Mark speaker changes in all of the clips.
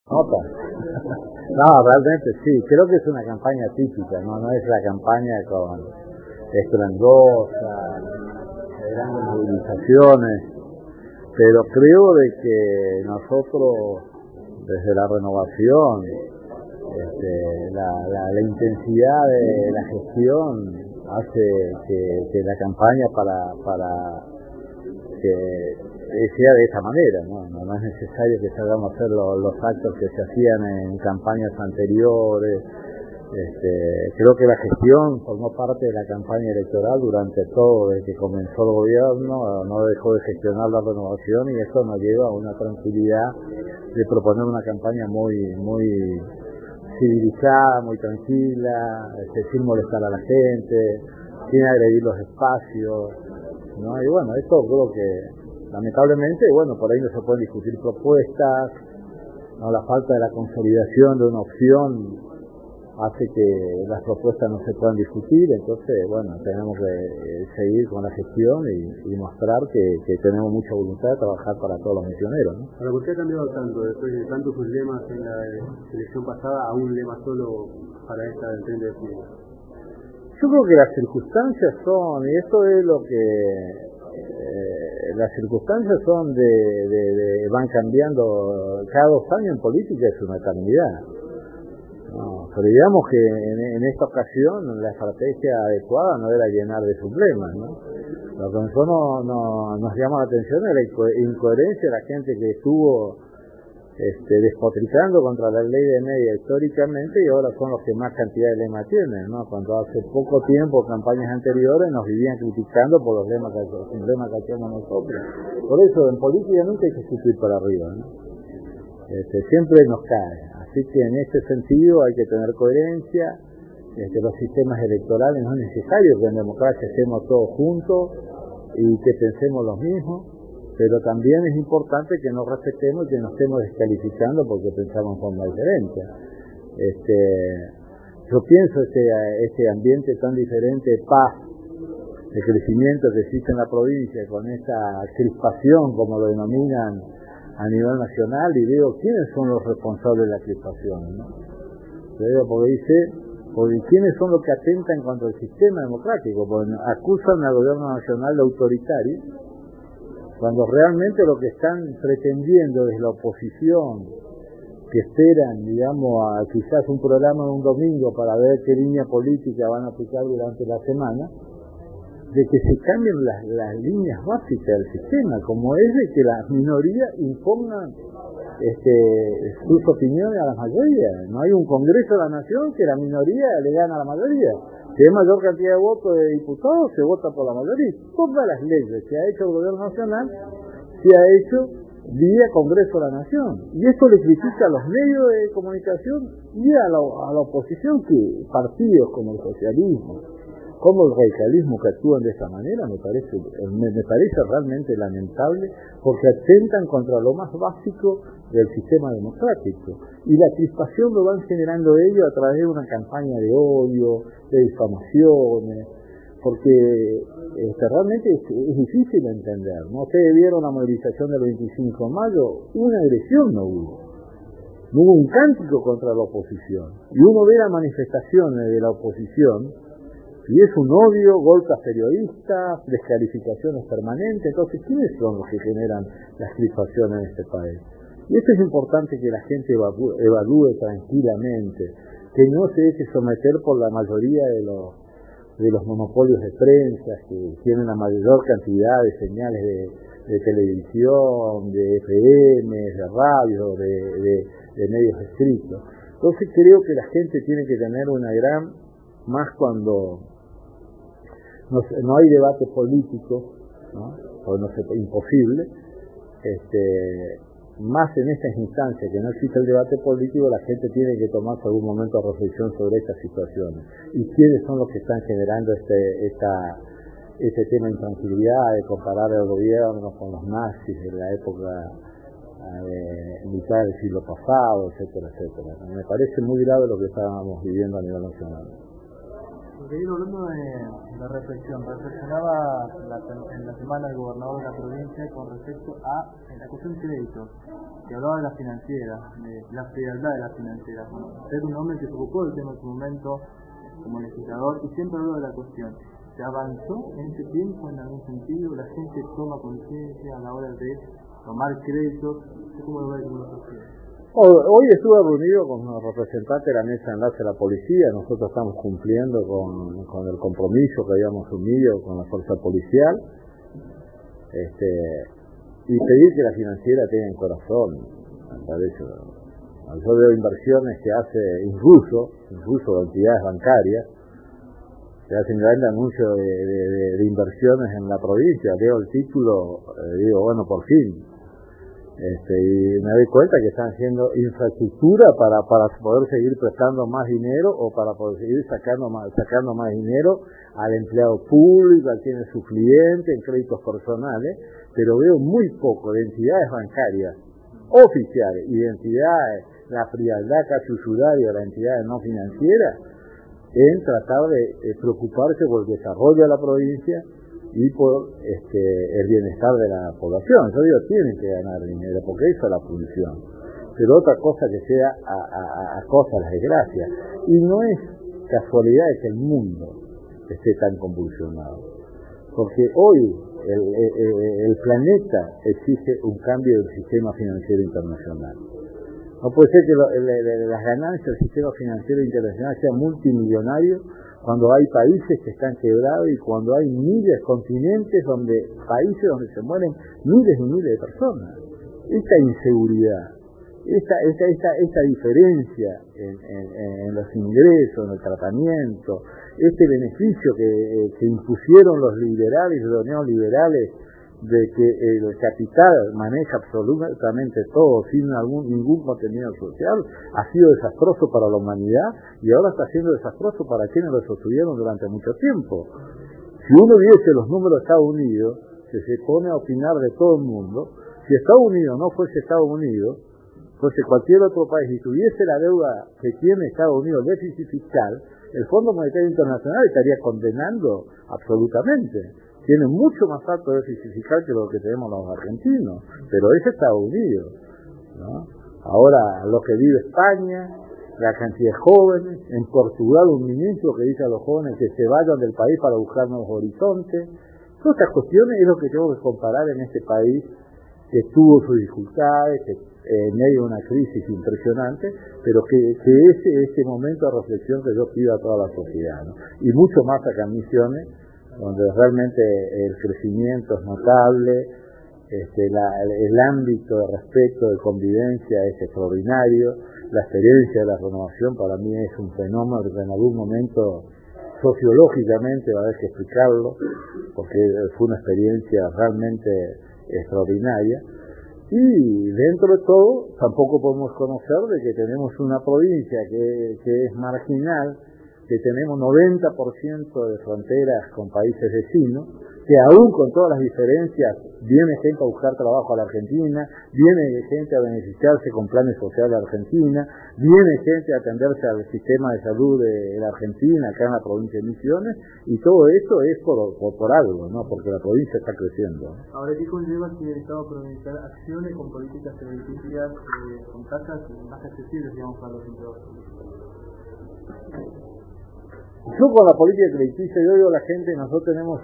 Speaker 1: Nota. No, realmente sí, creo que es una campaña típica, no es la campaña con estruendosa, de grandes movilizaciones, pero creo de que nosotros desde la renovación, la intensidad de la gestión hace que la campaña para que sea de esa manera, no es necesario que salgamos a hacer los actos que se hacían en campañas anteriores. Creo que la gestión formó parte de la campaña electoral durante todo, desde que comenzó el gobierno, no dejó de gestionar la renovación y eso nos lleva a una tranquilidad de proponer una campaña muy civilizada, muy tranquila, sin molestar a la gente, sin agredir los espacios, ¿no? Y bueno, esto creo que lamentablemente, bueno, por ahí no se pueden discutir propuestas, ¿no? La falta de la consolidación de una opción hace que las propuestas no se puedan discutir, entonces, bueno, tenemos que seguir con la gestión y mostrar que tenemos mucha voluntad de trabajar para todos los misioneros, ¿no?
Speaker 2: Pero ¿por qué ha cambiado tanto, después de tantos sus lemas en la elección pasada, a un lema solo para esta del tren de Fuego?
Speaker 1: Yo creo que las circunstancias son, y esto es lo que las circunstancias son van cambiando cada 2 años en política, es una eternidad, ¿no? Pero digamos que en esta ocasión la estrategia adecuada no era llenar de sublemas, ¿no? Lo que nosotros nos llama la atención es la incoherencia de la gente que estuvo despotricando contra la ley de media históricamente y ahora son los que más cantidad de lemas tienen, ¿no? Cuando hace poco tiempo, campañas anteriores, nos vivían criticando por los lemas que hacíamos nosotros. Por eso, en política nunca hay que subir para arriba, ¿no? Siempre nos cae. Así que en este sentido hay que tener coherencia. Los sistemas electorales no es necesario que en democracia estemos todos juntos y que pensemos los mismos, pero también es importante que nos respetemos y que nos estemos descalificando porque pensamos en forma diferente. Yo pienso este ambiente tan diferente de paz, de crecimiento que existe en la provincia, con esta crispación, como lo denominan a nivel nacional, y veo quiénes son los responsables de la crispación, ¿no? Porque quiénes son los que atentan contra el sistema democrático, porque acusan al gobierno nacional de autoritario, cuando realmente lo que están pretendiendo es la oposición, que esperan, digamos, a quizás un programa de un domingo para ver qué línea política van a aplicar durante la semana, de que se cambien las líneas básicas del sistema, como es de que las minorías impongan sus opiniones a la mayoría. No hay un Congreso de la Nación que la minoría le gana a la mayoría. Si hay mayor cantidad de votos de diputados, se vota por la mayoría. Todas las leyes que ha hecho el gobierno nacional se ha hecho vía Congreso de la Nación. Y esto le critica a los medios de comunicación y a la oposición, que partidos como el socialismo, como el radicalismo, que actúan de esa manera, me parece realmente lamentable, porque atentan contra lo más básico del sistema democrático. Y la crispación lo van generando ellos a través de una campaña de odio, de difamaciones, porque realmente es difícil entender, ¿no? Ustedes vieron la movilización del 25 de mayo, una agresión no hubo un cántico contra la oposición, y uno ve las manifestaciones de la oposición, y es un odio, golpes a periodistas, descalificaciones permanentes. Entonces, ¿quiénes son los que generan las crispaciones en este país? Y esto es importante que la gente evalúe tranquilamente, que no se deje someter por la mayoría de los monopolios de prensa, que tienen la mayor cantidad de señales de televisión, de FM, de radio, de medios escritos. Entonces creo que la gente tiene que tener una gran, más cuando no hay debate político, ¿no? Pues imposible, más en estas instancias que no existe el debate político, la gente tiene que tomarse algún momento de reflexión sobre estas situaciones y quiénes son los que están generando este tema de intranquilidad, de comparar el gobierno con los nazis de la época mitad del siglo pasado, etcétera, etcétera. Me parece muy grave lo que estábamos viviendo a nivel nacional.
Speaker 3: Seguir hablando de la reflexión. Reflexionaba en la semana el gobernador de la provincia con respecto a la cuestión de créditos, que hablaba de la financiera, de la frialdad de la financiera. Ser un hombre que se ocupó del tema en su momento como legislador y siempre habló de la cuestión. ¿Se avanzó en ese tiempo en algún sentido? ¿La gente toma conciencia a la hora de tomar créditos? ¿Cómo lo ve como lo percibe?
Speaker 1: Hoy estuve reunido con los representantes de la mesa de enlace de la policía. Nosotros estamos cumpliendo con el compromiso que habíamos asumido con la fuerza policial, y pedir que la financiera tenga corazón. Yo veo inversiones que hace incluso entidades bancarias, que hacen grandes anuncios de inversiones en la provincia. Leo el título, digo, bueno, por fin. Y me doy cuenta que están haciendo infraestructura para poder seguir prestando más dinero o para poder seguir sacando más dinero al empleado público, al tiene su cliente, en créditos personales, pero veo muy poco de entidades bancarias oficiales y de entidades, la frialdad casi usuraria de las entidades no financieras, en tratar de preocuparse por el desarrollo de la provincia y por el bienestar de la población. Yo digo, tienen que ganar dinero, porque eso es la función. Pero otra cosa que sea a costa de las desgracias. Y no es casualidad de que el mundo esté tan convulsionado. Porque hoy el planeta exige un cambio del sistema financiero internacional. No puede ser que las ganancias del sistema financiero internacional sean multimillonarios cuando hay países que están quebrados y cuando hay continentes países donde se mueren miles y miles de personas. Esta inseguridad, esta diferencia en los ingresos, en el tratamiento, este beneficio que impusieron los liberales y los neoliberales de que el capital maneja absolutamente todo sin ningún contenido social, ha sido desastroso para la humanidad y ahora está siendo desastroso para quienes lo sostuvieron durante mucho tiempo. Si uno viese los números de Estados Unidos, que se pone a opinar de todo el mundo, si Estados Unidos no fuese Estados Unidos, fuese cualquier otro país y tuviese la deuda que tiene Estados Unidos, déficit fiscal, el Fondo Monetario Internacional estaría condenando absolutamente. Tiene mucho más alto déficit fiscal que lo que tenemos los argentinos, pero es Estados Unidos, ¿no? Ahora, lo que vive España, la cantidad de jóvenes, en Portugal un ministro que dice a los jóvenes que se vayan del país para buscar nuevos horizontes. Todas estas cuestiones es lo que tengo que comparar en este país que tuvo sus dificultades, que en medio de una crisis impresionante, pero que ese momento de reflexión que yo pido a toda la sociedad, ¿no? Y mucho más acá en Misiones, donde realmente el crecimiento es notable, el ámbito de respeto, de convivencia es extraordinario, la experiencia de la renovación para mí es un fenómeno que en algún momento sociológicamente va a haber que explicarlo, porque fue una experiencia realmente extraordinaria. Y dentro de todo tampoco podemos conocer de que tenemos una provincia que es marginal, que tenemos 90% de fronteras con países vecinos, que aún con todas las diferencias viene gente a buscar trabajo a la Argentina, viene gente a beneficiarse con planes sociales a Argentina, viene gente a atenderse al sistema de salud de la Argentina, acá en la provincia de Misiones, y todo esto es por algo, ¿no? Porque la provincia está creciendo.
Speaker 3: Ahora, ¿qué conlleva que el Estado provincial accione con políticas crediticias con tasas más accesibles, digamos, para los empleados?
Speaker 1: Yo con la política crediticia, yo digo a la gente, nosotros tenemos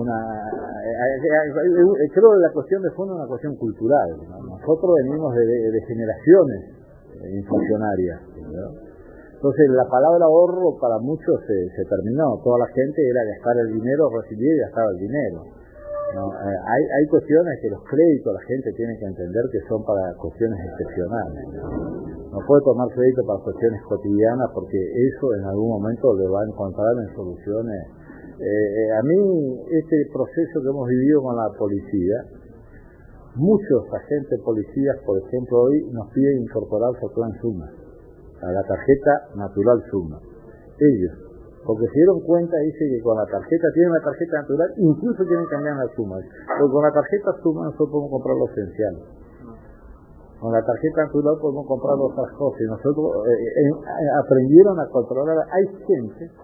Speaker 1: creo que la cuestión de fondo es una cuestión cultural, ¿no? Nosotros venimos de generaciones inflacionarias, ¿no? Entonces la palabra ahorro para muchos se terminó, toda la gente era gastar el dinero, recibir y gastar el dinero, ¿no? Hay cuestiones que los créditos la gente tiene que entender que son para cuestiones excepcionales, no puede tomar crédito para cuestiones cotidianas porque eso en algún momento le va a encontrar en soluciones. A mí este proceso que hemos vivido con la policía, muchos agentes policías, por ejemplo, hoy nos piden incorporar su plan Suma a la tarjeta natural Suma, ellos, porque se dieron cuenta, dice que con la tarjeta, tienen la tarjeta natural, incluso tienen que cambiar la Suma, porque con la tarjeta Suma nosotros podemos comprar lo esencial, con la tarjeta natural podemos comprar otras cosas, y nosotros aprendieron a controlar. Hay gente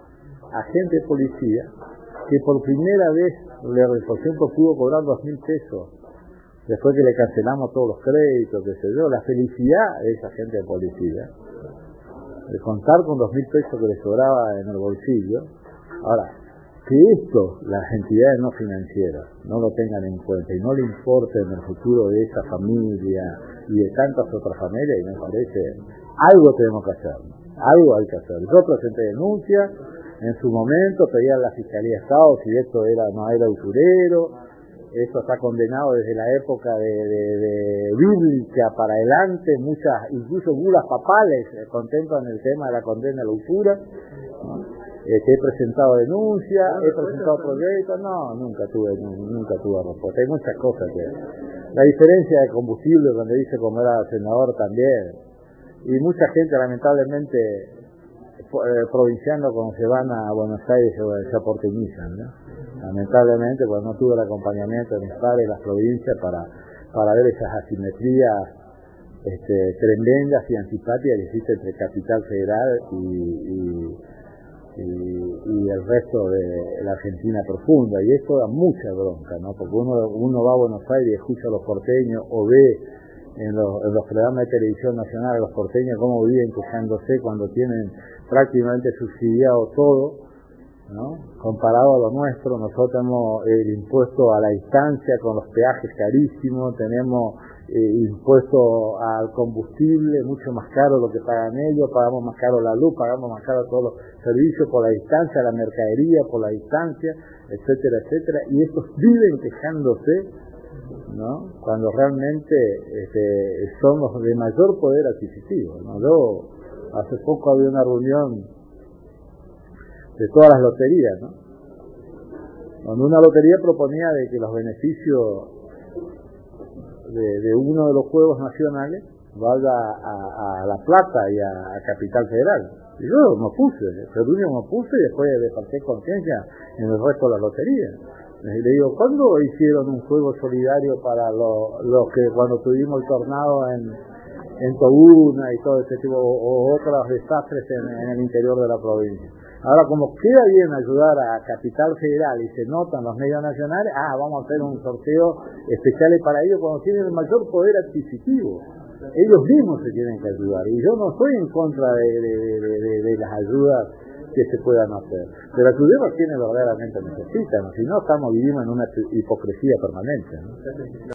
Speaker 1: agente de policía que por primera vez por ejemplo pudo cobrar 2.000 pesos después que le cancelamos todos los créditos, qué sé yo. La felicidad de esa gente de policía, de contar con 2.000 pesos que le sobraba en el bolsillo. Ahora, que esto las entidades no financieras no lo tengan en cuenta y no le importe en el futuro de esa familia y de tantas otras familias, y me parece, algo tenemos que hacer, algo hay que hacer. Yo presenté denuncia, en su momento pedía a la Fiscalía de Estado si esto no era usurero. Esto está condenado desde la época de bíblica para adelante, muchas, incluso bulas papales contentan el tema de la condena a la usura, ¿no? He presentado denuncias, he presentado proyectos, no, nunca tuve respuesta. Hay muchas cosas que... La diferencia de combustible, cuando dice como era senador también, y mucha gente lamentablemente provinciano cuando se van a Buenos Aires se aporteñizan, ¿no? Lamentablemente, pues no tuve el acompañamiento de mis padres en las provincias para ver esas asimetrías tremendas y antipáticas que existen entre Capital Federal y el resto de la Argentina profunda. Y esto da mucha bronca, ¿no? Porque uno va a Buenos Aires y escucha a los porteños o ve en los programas de televisión nacional a los porteños cómo viven quejándose cuando tienen prácticamente subsidiado todo, ¿no? Comparado a lo nuestro. Nosotros tenemos el impuesto a la distancia con los peajes carísimos, tenemos impuesto al combustible mucho más caro lo que pagan ellos, pagamos más caro la luz, pagamos más caro todos los servicios por la distancia, la mercadería por la distancia, etcétera, etcétera, y estos viven quejándose, ¿no? Cuando realmente son los de mayor poder adquisitivo, ¿no? Yo hace poco había una reunión de todas las loterías, ¿no? Donde una lotería proponía de que los beneficios de uno de los juegos nacionales vaya a La Plata y a Capital Federal. Y yo me opuse, y después le pasé conciencia en el resto de la lotería. Y le digo, ¿cuándo hicieron un juego solidario para los que cuando tuvimos el tornado en Tobuna y todo ese tipo, o otros desastres en el interior de la provincia? Ahora, como queda bien ayudar a Capital Federal y se notan los medios nacionales, vamos a hacer un sorteo especial para ellos cuando tienen el mayor poder adquisitivo. Ellos mismos se tienen que ayudar, y yo no estoy en contra de las ayudas que se puedan hacer, pero ayudemos a quienes verdaderamente necesitan, si no vivimos en una hipocresía permanente, ¿no?